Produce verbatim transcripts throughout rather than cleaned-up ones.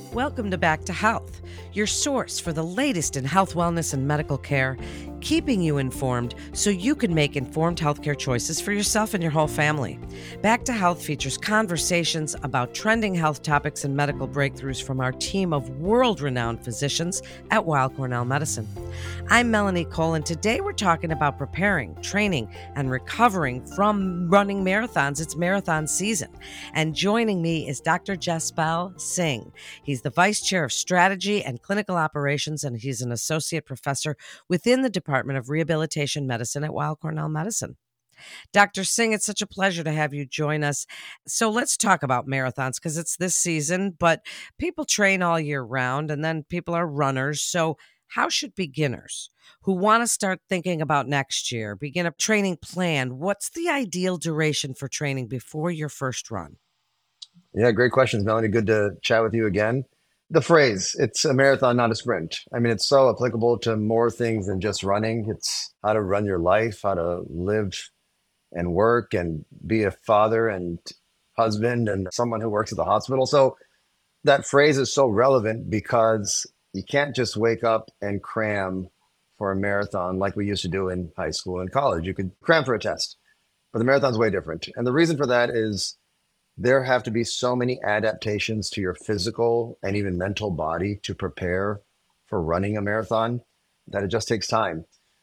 Welcome to Back to Health, your source for the latest in health, wellness, and medical care, keeping you informed so you can make informed healthcare choices for yourself and your whole family. Back to Health features conversations about trending health topics and medical breakthroughs from our team of world-renowned physicians at Weill Cornell Medicine. I'm Melanie Cole, and today we're talking about preparing, training, and recovering from running marathons. It's marathon season. And joining me is Doctor Jaspal Singh. He's the Vice Chair of Strategy and Clinical Operations, and he's an Associate Professor within the Department of Rehabilitation Medicine at Weill Cornell Medicine. Doctor Singh, it's such a pleasure to have you join us. So let's talk about marathons because it's this season, but people train all year round and then people are runners. So how should beginners who want to start thinking about next year begin a training plan? What's the ideal duration for training before your first run? Yeah, great questions, Melanie. Good to chat with you again. The phrase, it's a marathon, not a sprint. I mean, it's so applicable to more things than just running. It's how to run your life, how to live and work and be a father and husband and someone who works at the hospital. So that phrase is so relevant because you can't just wake up and cram for a marathon like we used to do in high school and college. You could cram for a test, but the marathon's way different. And the reason for that is there have to be so many adaptations to your physical and even mental body to prepare for running a marathon that it just takes time.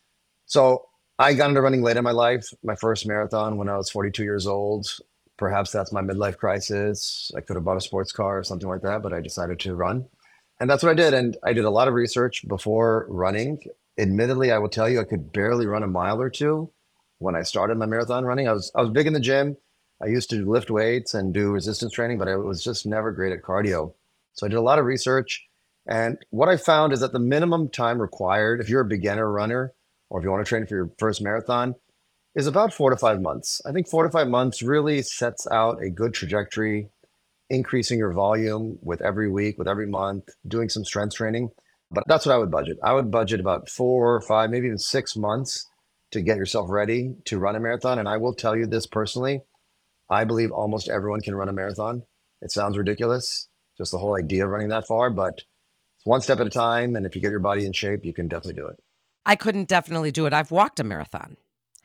So I got into running late in my life. My first marathon when I was forty-two years old. Perhaps that's my midlife crisis. I could have bought a sports car or something like that, but I decided to run. And that's what I did. And I did a lot of research before running. Admittedly, I will tell you, I could barely run a mile or two when I started my marathon running. I was I was big in the gym. I used to lift weights and do resistance training, but I was just never great at cardio. So I did a lot of research. And what I found is that the minimum time required, if you're a beginner runner, or if you want to train for your first marathon, is about four to five months. I think four to five months really sets out a good trajectory, increasing your volume with every week, with every month, doing some strength training. But that's what I would budget. I would budget about four or five, maybe even six months to get yourself ready to run a marathon. And I will tell you this personally, I believe almost everyone can run a marathon. It sounds ridiculous, just the whole idea of running that far, but it's one step at a time. And if you get your body in shape, you can definitely do it. I couldn't definitely do it. I've walked a marathon.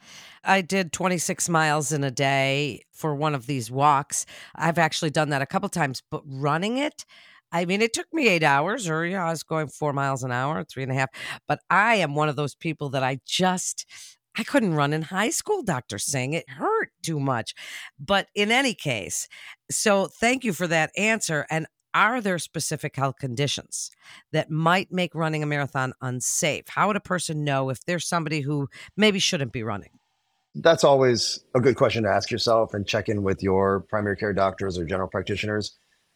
I did twenty-six miles in a day for one of these walks. I've actually done that a couple times, but running it, I mean, it took me eight hours or, you know, I was going four miles an hour, three and a half. But I am one of those people that I just, I couldn't run in high school, Doctor Singh. It hurt too much. But in any case, so thank you for that answer. And are there specific health conditions that might make running a marathon unsafe? How would a person know if there's somebody who maybe shouldn't be running? That's always a good question to ask yourself and check in with your primary care doctors or general practitioners.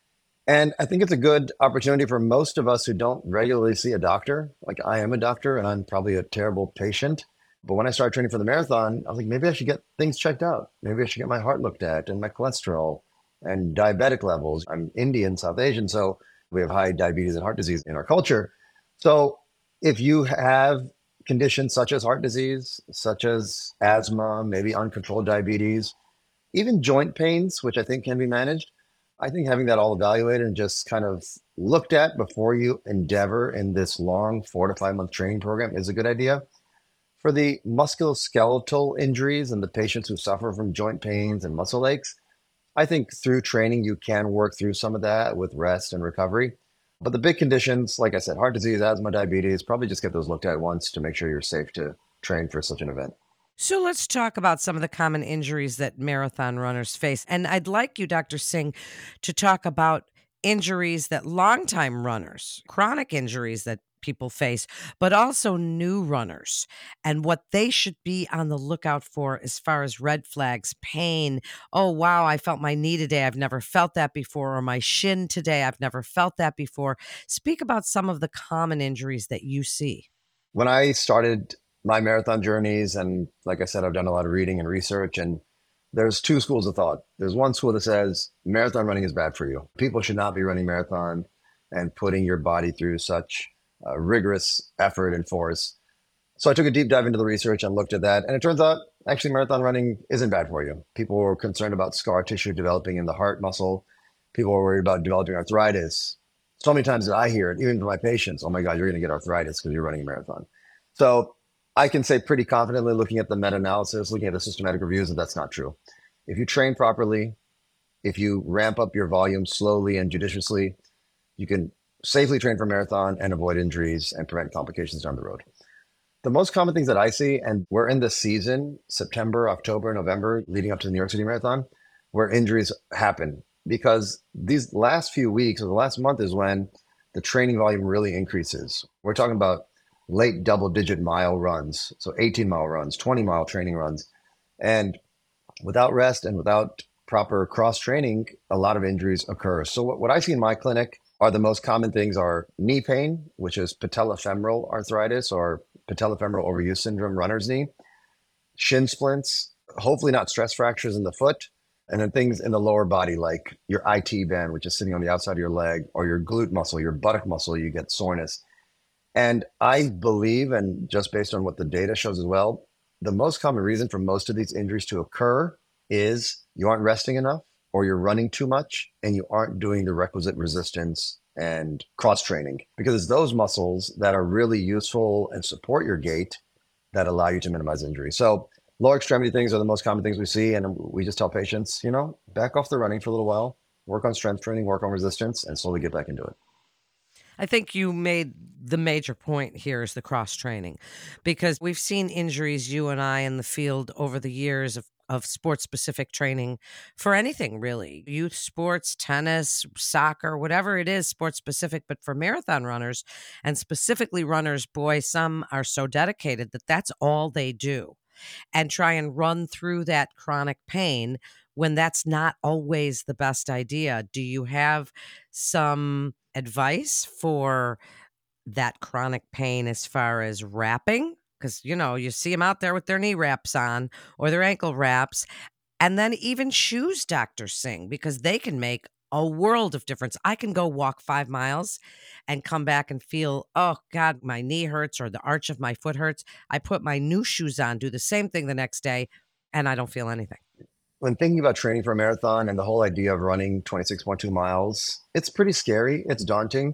And I think it's a good opportunity for most of us who don't regularly see a doctor. Like I am a doctor and I'm probably a terrible patient. But when I started training for the marathon, I was like, maybe I should get things checked out. Maybe I should get my heart looked at and my cholesterol and diabetic levels. I'm Indian, South Asian, so we have high diabetes and heart disease in our culture. So if you have conditions such as heart disease, such as asthma, maybe uncontrolled diabetes, even joint pains, which I think can be managed, I think having that all evaluated and just kind of looked at before you endeavor in this long four to five month training program is a good idea. For the musculoskeletal injuries and the patients who suffer from joint pains and muscle aches, I think through training, you can work through some of that with rest and recovery. But the big conditions, like I said, heart disease, asthma, diabetes, probably just get those looked at once to make sure you're safe to train for such an event. So let's talk about some of the common injuries that marathon runners face. And I'd like you, Doctor Singh, to talk about injuries that longtime runners, chronic injuries that people face, but also new runners and what they should be on the lookout for as far as red flags, pain. Oh, wow, I felt my knee today. I've never felt that before. Or my shin today. I've never felt that before. Speak about some of the common injuries that you see. When I started my marathon journeys, and like I said, I've done a lot of reading and research, and there's two schools of thought. There's one school that says marathon running is bad for you. People should not be running marathon and putting your body through such uh, rigorous effort and force. So I took a deep dive into the research and looked at that. And it turns out actually marathon running isn't bad for you. People were concerned about scar tissue developing in the heart muscle. People were worried about developing arthritis, So many times that I hear it, even from my patients, oh my God, you're going to get arthritis because you're running a marathon. So I can say pretty confidently, looking at the meta-analysis, looking at the systematic reviews, that that's not true. If you train properly, if you ramp up your volume slowly and judiciously, you can safely train for a marathon and avoid injuries and prevent complications down the road. The most common things that I see, and we're in the season, September, October, November, leading up to the New York City Marathon, where injuries happen because these last few weeks or the last month is when the training volume really increases. We're talking about late double digit mile runs, so eighteen mile runs, twenty mile training runs. And without rest and without proper cross training, a lot of injuries occur. So what, what I see in my clinic are the most common things are knee pain, which is patellofemoral arthritis or patellofemoral overuse syndrome, runner's knee, shin splints, hopefully not stress fractures in the foot, and then things in the lower body like your I T band, which is sitting on the outside of your leg, or your glute muscle, your buttock muscle, you get soreness. And I believe, and just based on what the data shows as well, the most common reason for most of these injuries to occur is you aren't resting enough, or you're running too much, and you aren't doing the requisite resistance and cross training, because it's those muscles that are really useful and support your gait that allow you to minimize injury. So lower extremity things are the most common things we see. And we just tell patients, you know, back off the running for a little while, work on strength training, work on resistance, and slowly get back into it. I think you made the major point here is the cross training, because we've seen injuries, you and I, in the field over the years of, of sports specific training for anything really, youth sports, tennis, soccer, whatever it is, sports specific. But for marathon runners and specifically runners, boy, some are so dedicated that that's all they do, and try and run through that chronic pain when that's not always the best idea. Do you have some advice for that chronic pain as far as wrapping? Because, you know, you see them out there with their knee wraps on or their ankle wraps, and then even shoes, Doctor Singh, because they can make a world of difference. I can go walk five miles and come back and feel, oh God, my knee hurts or the arch of my foot hurts. I put my new shoes on, do the same thing the next day, and I don't feel anything. When thinking about training for a marathon and the whole idea of running twenty-six point two miles, it's pretty scary. It's daunting.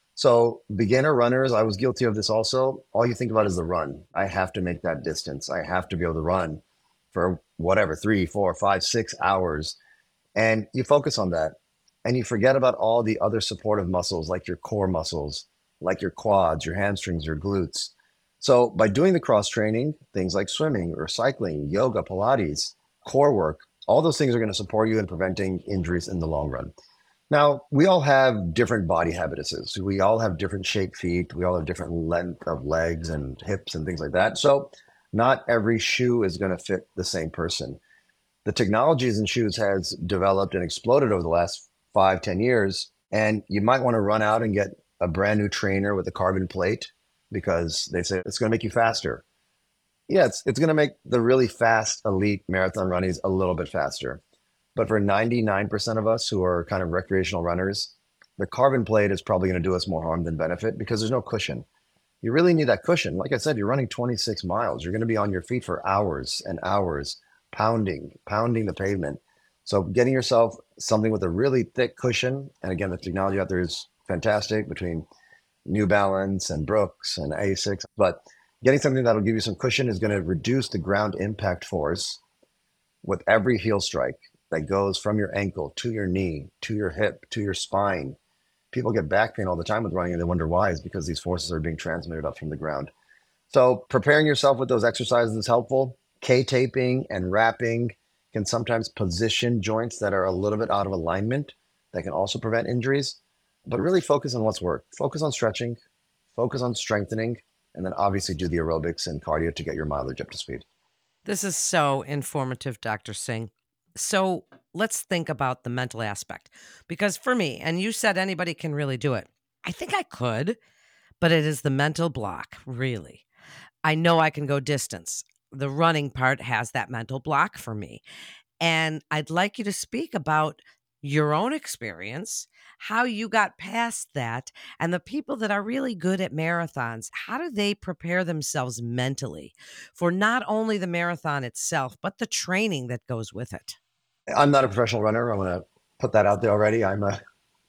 So beginner runners, I was guilty of this also. All you think about is the run. I have to make that distance. I have to be able to run for whatever, three, four, five, six hours. And you focus on that. And you forget about all the other supportive muscles, like your core muscles, like your quads, your hamstrings, your glutes. So by doing the cross training, things like swimming or cycling, yoga, Pilates, core work, all those things are going to support you in preventing injuries in the long run. Now, we all have different body habituses. We all have different shaped feet. We all have different length of legs and hips and things like that. So not every shoe is going to fit the same person. The technologies in shoes has developed and exploded over the last five, ten years. And you might want to run out and get a brand new trainer with a carbon plate because they say it's going to make you faster. Yeah, it's, it's going to make the really fast elite marathon runnies a little bit faster. But for ninety-nine percent of us who are kind of recreational runners, the carbon plate is probably going to do us more harm than benefit because there's no cushion. You really need that cushion. Like I said, you're running twenty-six miles. You're going to be on your feet for hours and hours, pounding, pounding the pavement. So getting yourself something with a really thick cushion, and again, the technology out there is fantastic between New Balance and Brooks and Asics, but getting something that'll give you some cushion is going to reduce the ground impact force with every heel strike that goes from your ankle to your knee, to your hip, to your spine. People get back pain all the time with running and they wonder why. Is because these forces are being transmitted up from the ground. So preparing yourself with those exercises is helpful. K-taping and wrapping can sometimes position joints that are a little bit out of alignment that can also prevent injuries. But really focus on what's worked. Focus on stretching, focus on strengthening, and then obviously do the aerobics and cardio to get your mileage up to speed. This is so informative, Doctor Singh. So let's think about the mental aspect, because for me, and you said anybody can really do it. I think I could, but it is the mental block, really. I know I can go distance. The running part has that mental block for me. And I'd like you to speak about your own experience, how you got past that, and the people that are really good at marathons, how do they prepare themselves mentally for not only the marathon itself, but the training that goes with it? I'm not a professional runner. I want to put that out there already. I'm a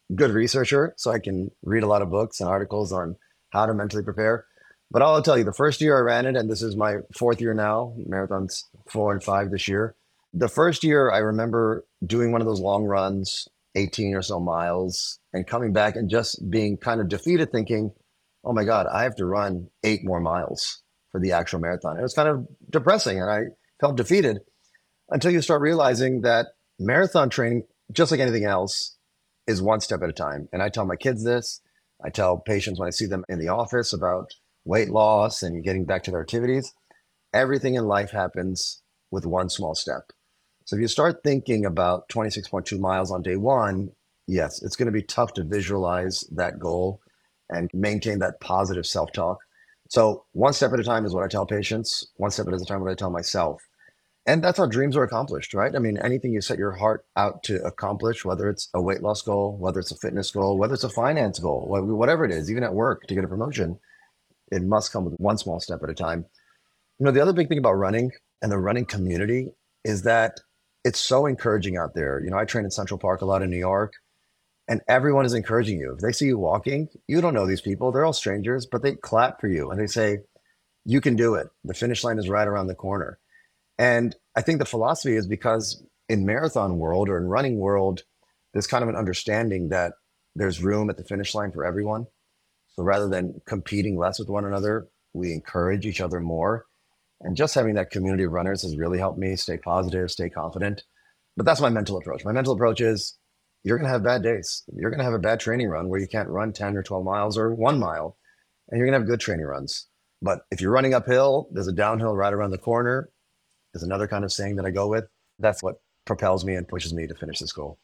good researcher, so I can read a lot of books and articles on how to mentally prepare. But I'll tell you, the first year I ran it, and this is my fourth year now, marathons four and five this year. The first year I remember doing one of those long runs, eighteen or so miles, and coming back and just being kind of defeated, thinking, oh my God, I have to run eight more miles for the actual marathon. It was kind of depressing, and I felt defeated until you start realizing that marathon training, just like anything else, is one step at a time. And I tell my kids this. I tell patients when I see them in the office about weight loss and getting back to their activities. Everything in life happens with one small step. So if you start thinking about twenty-six point two miles on day one, yes, it's going to be tough to visualize that goal and maintain that positive self-talk. So one step at a time is what I tell patients. One step at a time, what I tell myself. And that's how dreams are accomplished, right? I mean, anything you set your heart out to accomplish, whether it's a weight loss goal, whether it's a fitness goal, whether it's a finance goal, whatever it is, even at work to get a promotion, it must come with one small step at a time. You know, the other big thing about running and the running community is that it's so encouraging out there. You know, I train in Central Park a lot in New York, and everyone is encouraging you. If they see you walking, you don't know these people. They're all strangers, but they clap for you and they say, you can do it. The finish line is right around the corner. And I think the philosophy is because in marathon world or in running world, there's kind of an understanding that there's room at the finish line for everyone. So rather than competing less with one another, we encourage each other more. And just having that community of runners has really helped me stay positive, stay confident. But that's my mental approach. My mental approach is you're going to have bad days. You're going to have a bad training run where you can't run ten or twelve miles or one mile, and you're going to have good training runs. But if you're running uphill, there's a downhill right around the corner. There's another kind of saying that I go with. That's what propels me and pushes me to finish this goal.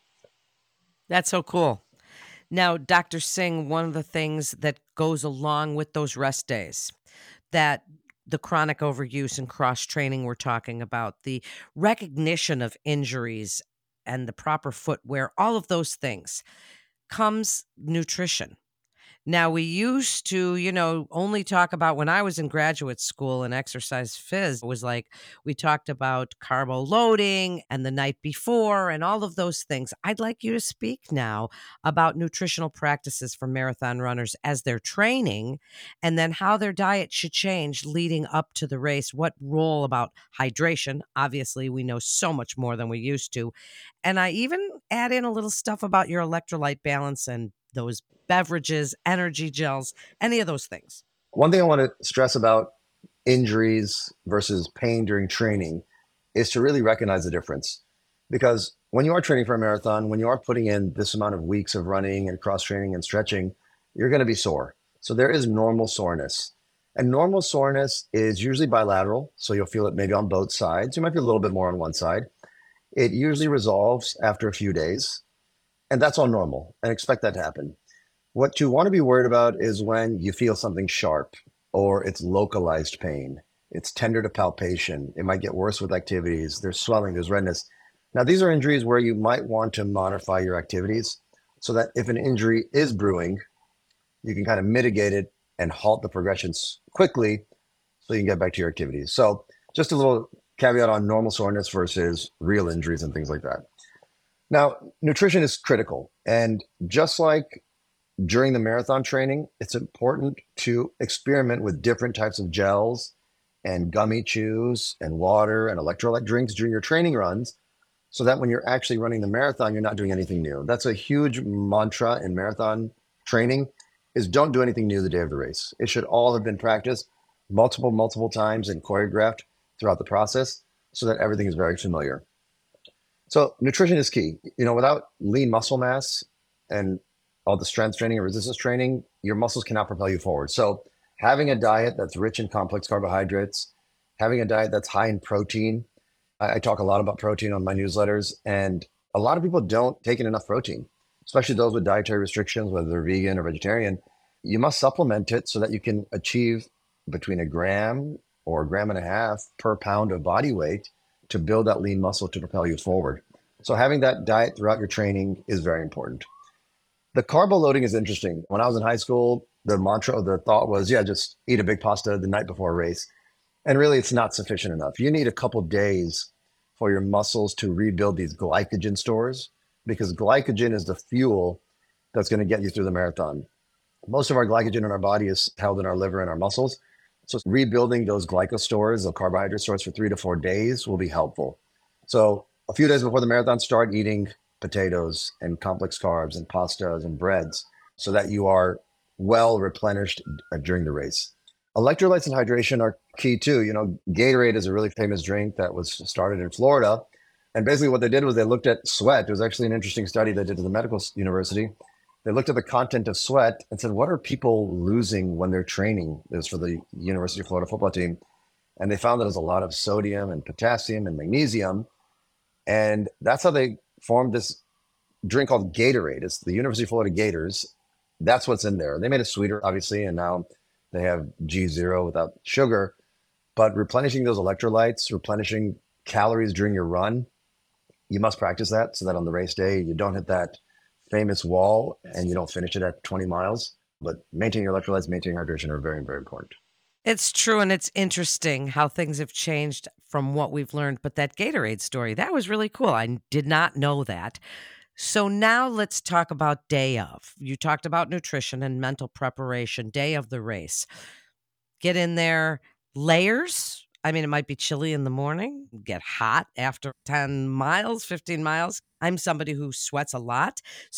That's so cool. Now, Doctor Singh, one of the things that goes along with those rest days, that the chronic overuse and cross-training we're talking about, the recognition of injuries and the proper footwear, all of those things, comes nutrition. Now, we used to, you know, only talk about when I was in graduate school and exercise phys, it was like we talked about carbo loading and the night before and all of those things. I'd like you to speak now about nutritional practices for marathon runners as they're training, and then how their diet should change leading up to the race. What role about hydration? Obviously, we know so much more than we used to. And I even add in a little stuff about your electrolyte balance and those beverages, energy gels, any of those things. One thing I want to stress about injuries versus pain during training is to really recognize the difference. Because when you are training for a marathon, when you are putting in this amount of weeks of running and cross training and stretching, you're going to be sore. So there is normal soreness. And normal soreness is usually bilateral. So you'll feel it maybe on both sides. You might be a little bit more on one side. It usually resolves after a few days. And that's all normal, and expect that to happen. What you want to be worried about is when you feel something sharp or it's localized pain. It's tender to palpation. It might get worse with activities. There's swelling, there's redness. Now, these are injuries where you might want to modify your activities so that if an injury is brewing, you can kind of mitigate it and halt the progressions quickly so you can get back to your activities. So just a little caveat on normal soreness versus real injuries and things like that. Now, nutrition is critical. And just like during the marathon training, it's important to experiment with different types of gels and gummy chews and water and electrolyte drinks during your training runs so that when you're actually running the marathon, you're not doing anything new. That's a huge mantra in marathon training is don't do anything new the day of the race. It should all have been practiced multiple, multiple times and choreographed throughout the process so that everything is very familiar. So nutrition is key. You know, without lean muscle mass and all the strength training and resistance training, your muscles cannot propel you forward. So having a diet that's rich in complex carbohydrates, having a diet that's high in protein. I, I talk a lot about protein on my newsletters, and a lot of people don't take in enough protein, especially those with dietary restrictions, whether they're vegan or vegetarian. You must supplement it so that you can achieve between a gram or a gram and a half per pound of body weight to build that lean muscle to propel you forward. So having that diet throughout your training is very important. The carbo loading is interesting. When I was in high school, the mantra, the thought was, yeah, just eat a big pasta the night before a race. And really, it's not sufficient enough. You need a couple of days for your muscles to rebuild these glycogen stores, because glycogen is the fuel that's going to get you through the marathon. Most of our glycogen in our body is held in our liver and our muscles. So rebuilding those glyco stores, the carbohydrate stores for three to four days will be helpful. So a few days before the marathon, start eating potatoes and complex carbs and pastas and breads so that you are well replenished during the race. Electrolytes and hydration are key too. You know, Gatorade is a really famous drink that was started in Florida. And basically what they did was they looked at sweat. It was actually an interesting study they did at the medical university. They looked at the content of sweat and said, what are people losing when they're training? It was for the University of Florida football team. And they found that there's a lot of sodium and potassium and magnesium. And that's how they formed this drink called Gatorade. It's the University of Florida Gators. That's what's in there. They made it sweeter, obviously, and now they have G zero without sugar. But replenishing those electrolytes, replenishing calories during your run, you must practice that so that on the race day, you don't hit that famous wall and you don't finish it at twenty miles. But maintaining your electrolytes, maintaining hydration are very, very important. It's true, and it's interesting how things have changed from what we've learned. But that Gatorade story, that was really cool. I did not know that. So now let's talk about day of. You talked about nutrition and mental preparation, day of the race. Get in there, layers. I mean, it might be chilly in the morning, get hot after ten miles, fifteen miles. I'm somebody who sweats a lot.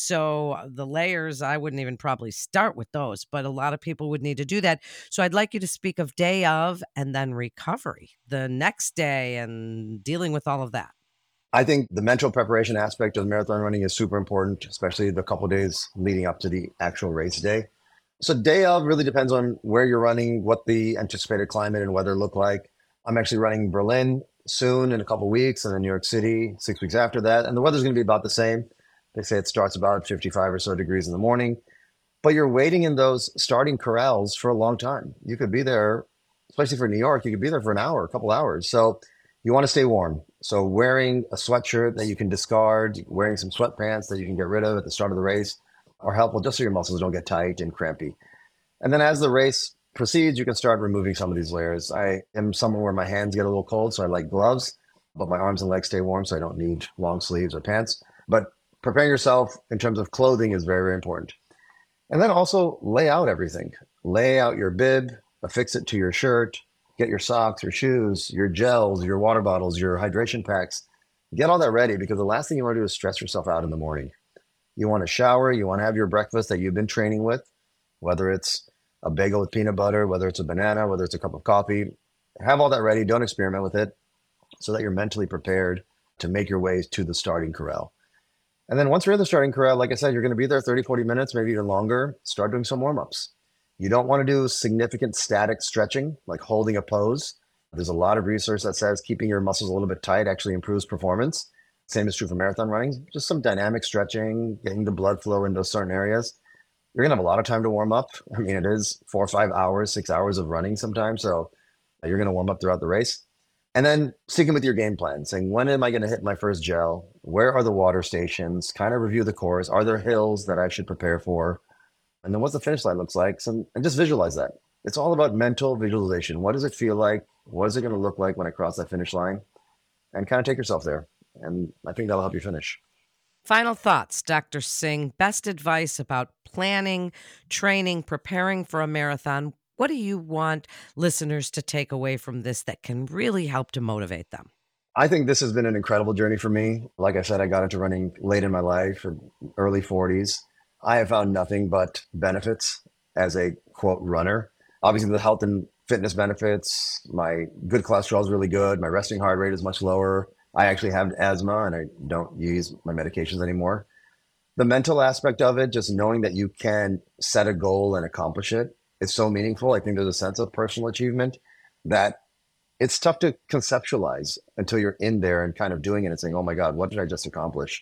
So the layers, I wouldn't even probably start with those, but a lot of people would need to do that. So I'd like you to speak of day of and then recovery, the next day and dealing with all of that. I think the mental preparation aspect of marathon running is super important, especially the couple days leading up to the actual race day. So day of really depends on where you're running, what the anticipated climate and weather look like. I'm actually running Berlin soon in a couple of weeks, and then New York City six weeks after that. And the weather's going to be about the same. They say it starts about fifty-five or so degrees in the morning, but you're waiting in those starting corrals for a long time. You could be there, especially for New York, you could be there for an hour, a couple hours. So you want to stay warm. So wearing a sweatshirt that you can discard, wearing some sweatpants that you can get rid of at the start of the race are helpful just so your muscles don't get tight and crampy. And then as the race proceeds, you can start removing some of these layers. I am someone where my hands get a little cold, so I like gloves, but my arms and legs stay warm, so I don't need long sleeves or pants. But preparing yourself in terms of clothing is very, very important. And then also lay out everything. Lay out your bib, affix it to your shirt, get your socks, your shoes, your gels, your water bottles, your hydration packs. Get all that ready, because the last thing you want to do is stress yourself out in the morning. You want to shower, you want to have your breakfast that you've been training with, whether it's a bagel with peanut butter, whether it's a banana, whether it's a cup of coffee. Have all that ready. Don't experiment with it so that you're mentally prepared to make your way to the starting corral. And then once you're in the starting corral, like I said, you're going to be there thirty, forty minutes, maybe even longer. Start doing some warm-ups. You don't want to do significant static stretching, like holding a pose. There's a lot of research that says keeping your muscles a little bit tight actually improves performance. Same is true for marathon running. Just some dynamic stretching, getting the blood flow into certain areas. You're going to have a lot of time to warm up. I mean, it is four or five hours, six hours of running sometimes. So you're going to warm up throughout the race. And then sticking with your game plan, saying, when am I going to hit my first gel? Where are the water stations? Kind of review the course. Are there hills that I should prepare for? And then what's the finish line looks like? So, and just visualize that. It's all about mental visualization. What does it feel like? What is it going to look like when I cross that finish line? And kind of take yourself there. And I think that'll help you finish. Final thoughts, Doctor Singh. Best advice about planning, training, preparing for a marathon. What do you want listeners to take away from this that can really help to motivate them? I think this has been an incredible journey for me. Like I said, I got into running late in my life, early forties. I have found nothing but benefits as a, quote, runner. Obviously, the health and fitness benefits. My good cholesterol is really good. My resting heart rate is much lower. I actually have asthma and I don't use my medications anymore. The mental aspect of it, just knowing that you can set a goal and accomplish it, is so meaningful. I think there's a sense of personal achievement that it's tough to conceptualize until you're in there and kind of doing it and saying, oh my God, what did I just accomplish?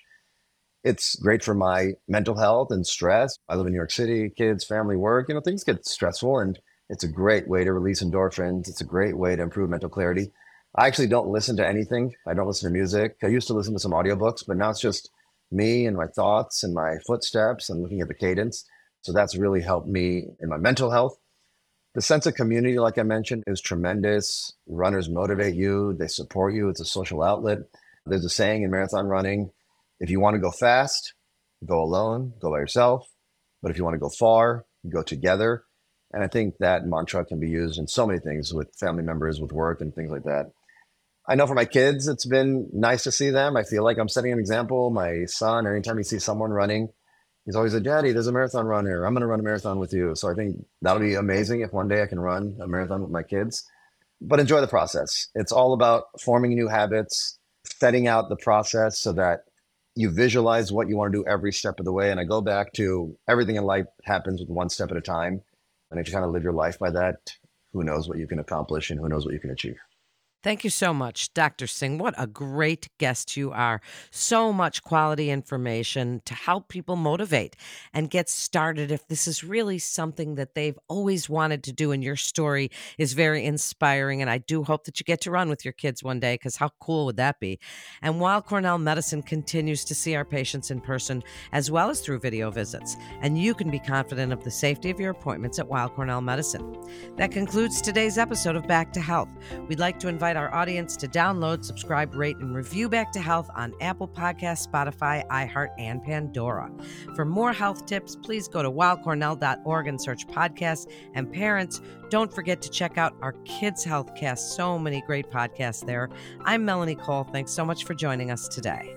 It's great for my mental health and stress. I live in New York City, kids, family, work, you know, things get stressful, and it's a great way to release endorphins. It's a great way to improve mental clarity. I actually don't listen to anything. I don't listen to music. I used to listen to some audiobooks, but now it's just me and my thoughts and my footsteps and looking at the cadence. So that's really helped me in my mental health. The sense of community, like I mentioned, is tremendous. Runners motivate you. They support you. It's a social outlet. There's a saying in marathon running, if you want to go fast, go alone, go by yourself. But if you want to go far, you go together. And I think that mantra can be used in so many things with family members, with work and things like that. I know for my kids, it's been nice to see them. I feel like I'm setting an example. My son, anytime he sees someone running, he's always like, Daddy, there's a marathon runner. I'm going to run a marathon with you. So I think that'll be amazing if one day I can run a marathon with my kids. But enjoy the process. It's all about forming new habits, setting out the process so that you visualize what you want to do every step of the way. And I go back to everything in life happens with one step at a time. And if you kind of live your life by that, who knows what you can accomplish and who knows what you can achieve. Thank you so much, Doctor Singh. What a great guest you are. So much quality information to help people motivate and get started if this is really something that they've always wanted to do. And your story is very inspiring. And I do hope that you get to run with your kids one day, because how cool would that be? And Weill Cornell Medicine continues to see our patients in person as well as through video visits. And you can be confident of the safety of your appointments at Weill Cornell Medicine. That concludes today's episode of Back to Health. We'd like to invite our audience to download, subscribe, rate, and review Back to Health on Apple Podcasts, Spotify, iHeart, and Pandora. For more health tips, please go to weill cornell dot org and search podcasts. And parents, don't forget to check out our Kids Healthcast. So many great podcasts there. I'm Melanie Cole. Thanks so much for joining us today.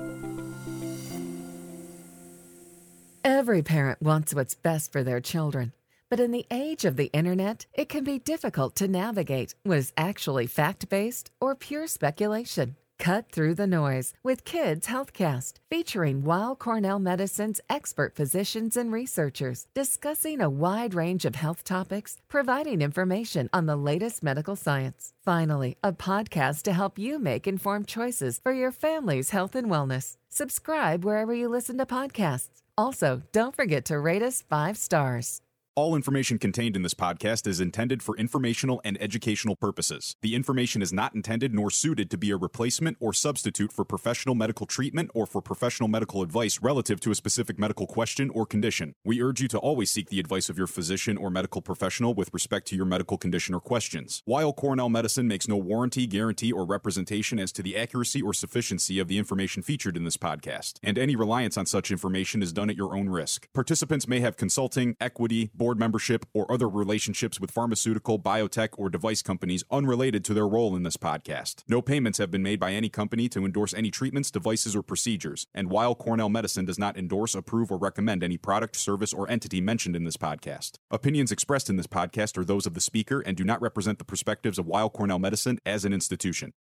Every parent wants what's best for their children. But in the age of the internet, it can be difficult to navigate what is actually fact-based or pure speculation. Cut through the noise with Kids Healthcast, featuring Weill Cornell Medicine's expert physicians and researchers discussing a wide range of health topics, providing information on the latest medical science. Finally, a podcast to help you make informed choices for your family's health and wellness. Subscribe wherever you listen to podcasts. Also, don't forget to rate us five stars. All information contained in this podcast is intended for informational and educational purposes. The information is not intended nor suited to be a replacement or substitute for professional medical treatment or for professional medical advice relative to a specific medical question or condition. We urge you to always seek the advice of your physician or medical professional with respect to your medical condition or questions. Weill Cornell Medicine makes no warranty, guarantee, or representation as to the accuracy or sufficiency of the information featured in this podcast, and any reliance on such information is done at your own risk. Participants may have consulting, equity, board membership, or other relationships with pharmaceutical, biotech, or device companies unrelated to their role in this podcast. No payments have been made by any company to endorse any treatments, devices, or procedures, and Weill Cornell Medicine does not endorse, approve, or recommend any product, service, or entity mentioned in this podcast. Opinions expressed in this podcast are those of the speaker and do not represent the perspectives of Weill Cornell Medicine as an institution.